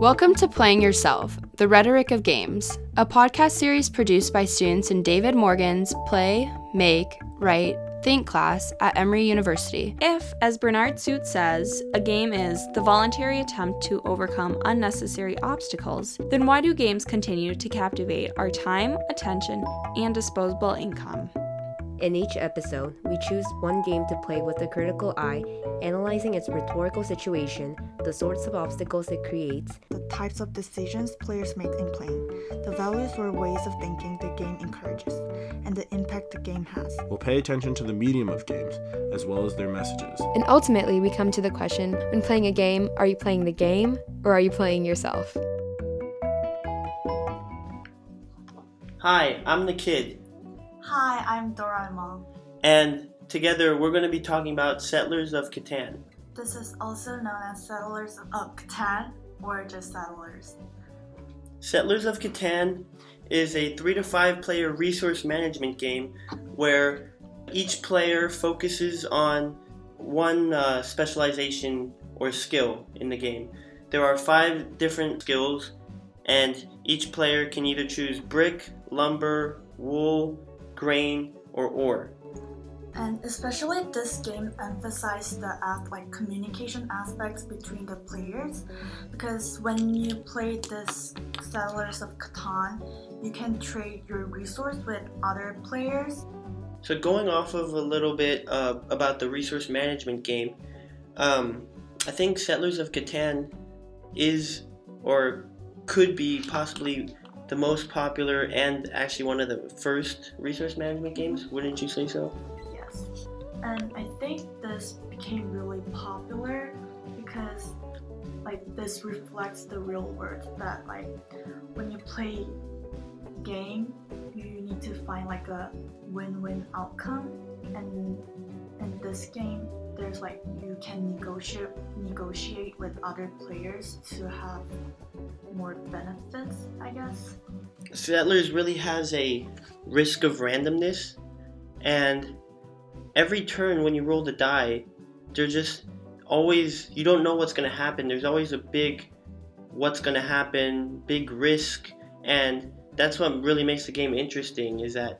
Welcome to Playing Yourself, the Rhetoric of Games, a podcast series produced by students in David Morgan's Play, Make, Write, Think class at Emory University. If, as Bernard Suit says, a game is the voluntary attempt to overcome unnecessary obstacles, then why do games continue to captivate our time, attention, and disposable income? In each episode, we choose one game to play with a critical eye, analyzing its rhetorical situation, the sorts of obstacles it creates, the types of decisions players make in playing, the values or ways of thinking the game encourages, and the impact the game has. We'll pay attention to the medium of games, as well as their messages. And ultimately, we come to the question, when playing a game, are you playing the game, or are you playing yourself? Hi, I'm the kid. Hi, I'm Doraemon. And together we're going to be talking about Settlers of Catan. This is also known as Settlers of Catan, or just Settlers. Settlers of Catan is a 3 to 5 player resource management game where each player focuses on one specialization or skill in the game. There are 5 different skills, and each player can either choose brick, lumber, wool, grain, or ore. And especially this game emphasizes the communication aspects between the players, because when you play this Settlers of Catan, you can trade your resource with other players. So going off of a little bit about the resource management game, I think Settlers of Catan is or could be possibly the most popular and actually one of the first resource management games. Wouldn't you say so? Yes. And I think this became really popular because this reflects the real world that when you play game, you need to find a win-win outcome, and in this game there's you can negotiate with other players to have more benefits, I guess. Settlers really has a risk of randomness, and every turn when you roll the die, they're just always, you don't know what's going to happen. There's always a big what's going to happen, big risk, and that's what really makes the game interesting, is that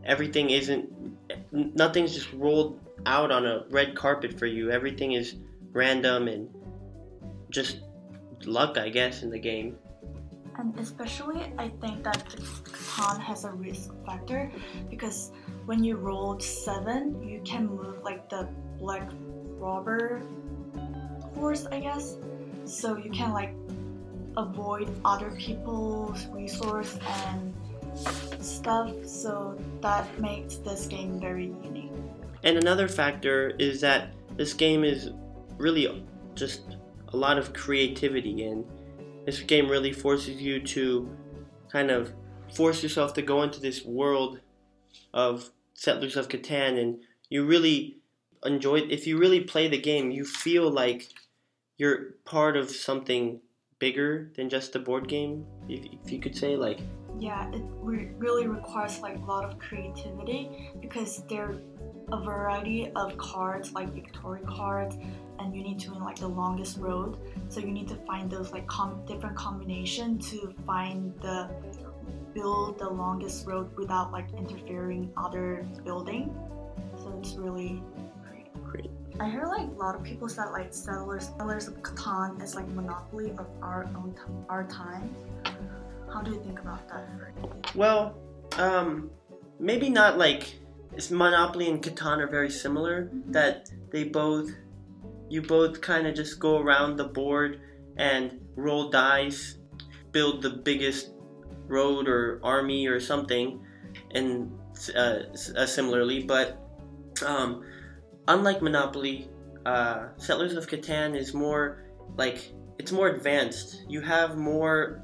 nothing's just rolled out on a red carpet for you. Everything is random and just luck, I guess, in the game. And especially, I think that Catan has a risk factor because when you rolled 7, you can move the black robber horse, I guess. So you can avoid other people's resource and stuff. So that makes this game very unique. And another factor is that this game is really just a lot of creativity, and this game really forces you to kind of force yourself to go into this world of Settlers of Catan, and you really enjoy it. If you really play the game, you feel like you're part of something bigger than just the board game, if you could say. Yeah, it really requires a lot of creativity because there are a variety of cards, victory cards, and you need to win the longest road. So you need to find those different combinations to build the longest road without interfering other building. So it's really Great. I heard a lot of people said Settlers of Catan is Monopoly of our time. How do you think about that? Well, maybe not Monopoly and Catan are very similar, that you both kind of just go around the board and roll dice, build the biggest road or army or something, and similarly. But unlike Monopoly, Settlers of Catan is more it's more advanced. You have more.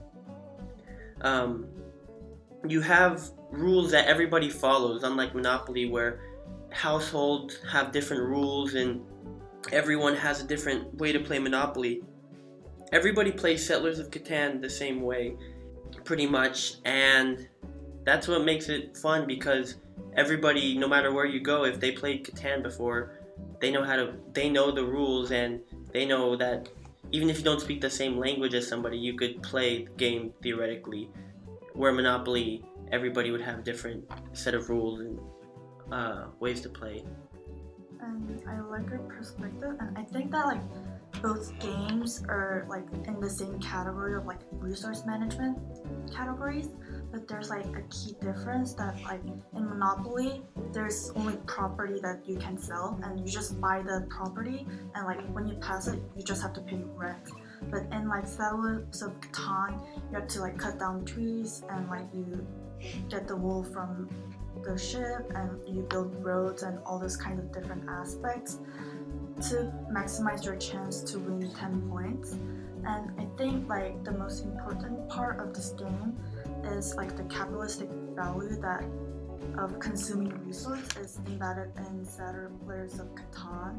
You have rules that everybody follows, unlike Monopoly, where households have different rules and everyone has a different way to play Monopoly. Everybody plays Settlers of Catan the same way, pretty much, and that's what makes it fun, because everybody, no matter where you go, if they played Catan before, they know the rules, and they know that even if you don't speak the same language as somebody, you could play the game theoretically. Where Monopoly, everybody would have different set of rules and ways to play. And I like your perspective, and I think that like both games are like in the same category of like resource management categories, but there's like a key difference that like in Monopoly there's only property that you can sell, and you just buy the property, and like when you pass it you just have to pay rent. But in like Settlers of Catan, you have to like cut down trees, and like you get the wool from the ship, and you build roads and all those kind of different aspects to maximize your chance to win 10 points. And I think like the most important part of this game is like the capitalistic value that of consuming resource is embedded in Settlers of Catan.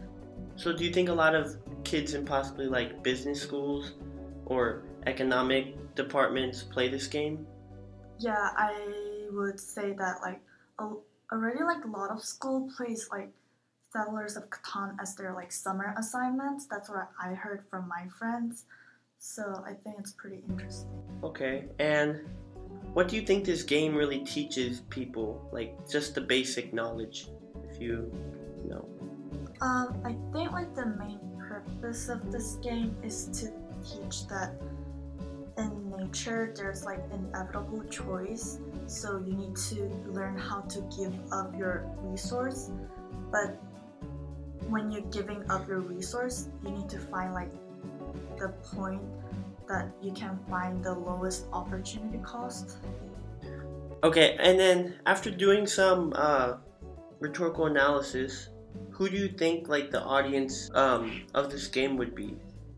So do you think a lot of kids in possibly like business schools or economic departments play this game? Yeah, I would say that like already like a lot of school plays like Settlers of Catan as their like summer assignments. That's what I heard from my friends. So I think it's pretty interesting. Okay, and what do you think this game really teaches people? Like just the basic knowledge, if you know. I think like the main purpose of this game is to teach that in nature there's like inevitable choice, so you need to learn how to give up your resource. But when you're giving up your resource, you need to find like the point that you can find the lowest opportunity cost. Okay, and then after doing some rhetorical analysis, who do you think like the audience of this game would be?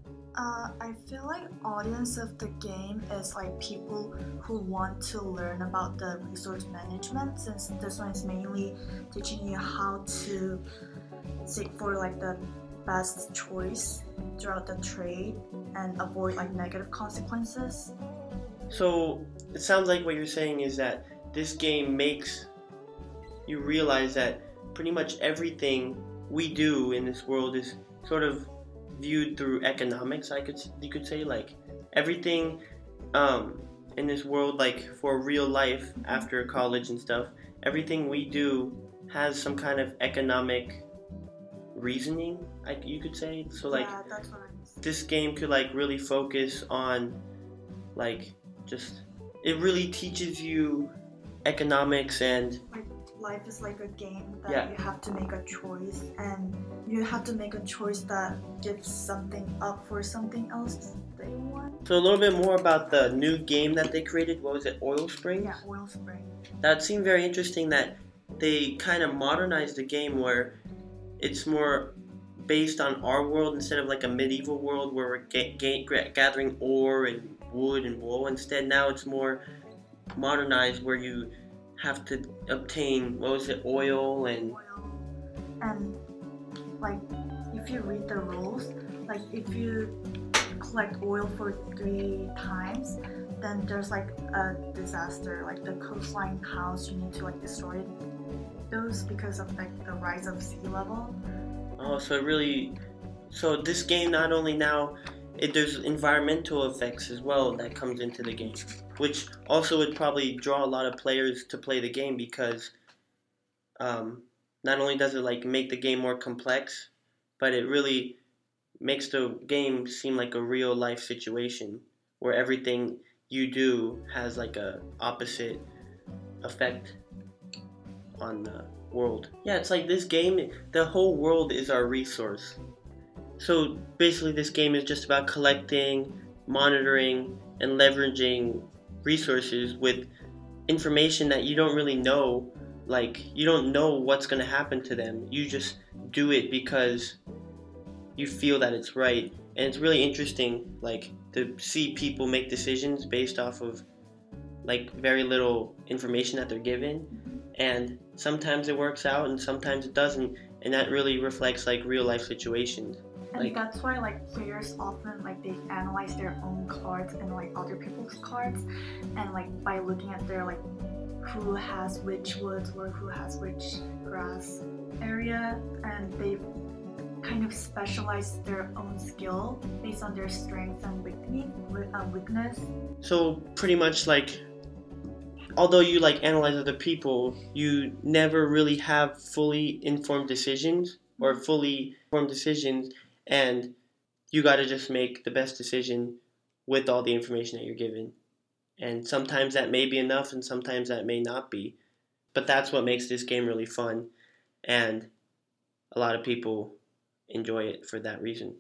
I feel like audience of the game is like people who want to learn about the resource management, since this one is mainly teaching you how to seek for like the best choice throughout the trade and avoid like negative consequences. So it sounds like what you're saying is that this game makes you realize that pretty much everything we do in this world is sort of viewed through economics. You could say like everything in this world, like for real life after college and stuff, everything we do has some kind of economic reasoning, you could say. So like Yeah, that's what I'm saying. this game could like really focus on like just it really teaches you economics and Like life is like a game that Yeah. you have to make a choice, and you have to make a choice that gives something up for something else they want. so a little bit more about the new game that they created. What was it, Oil Springs? Yeah, oil spring. That seemed very interesting that they kind of modernized the game where it's more based on our world instead of like a medieval world where we're gathering ore and wood and wool. Instead, now it's more modernized where you have to obtain, oil and... Oil. And like if you read the rules, like if you collect oil for 3 times, then there's like a disaster, like the coastline house, you need to like destroy those because of like the rise of sea level. Oh, so this game not only now, there's environmental effects as well that comes into the game, which also would probably draw a lot of players to play the game because not only does it like make the game more complex, but it really makes the game seem like a real life situation where everything you do has like a opposite effect on the world. Yeah, it's like this game, the whole world is our resource. So basically this game is just about collecting, monitoring, and leveraging resources with information that you don't really know. Like, you don't know what's going to happen to them. You just do it because you feel that it's right. And it's really interesting, like, to see people make decisions based off of, like, very little information that they're given. And sometimes it works out and sometimes it doesn't. And that really reflects, like, real life situations. And Like, that's why like players often like they analyze their own cards and like other people's cards, and like by looking at their like who has which woods or who has which grass area, and they kind of specialize their own skill based on their strengths and weakness. So pretty much like, although you like analyze other people, you never really have fully informed decisions, and you got to just make the best decision with all the information that you're given. And sometimes that may be enough and sometimes that may not be. But that's what makes this game really fun, and a lot of people enjoy it for that reason.